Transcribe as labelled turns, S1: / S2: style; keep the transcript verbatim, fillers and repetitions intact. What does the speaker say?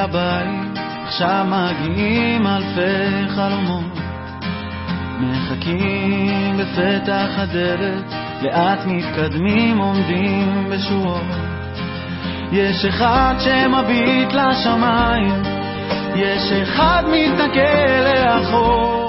S1: הבית, עכשיו מגיעים אלפי חלומות, מחכים בפתח הדלת, לאט מתקדמים עומדים בשורות. יש אחד שמביט לשמיים, יש אחד מתנכל לאחור,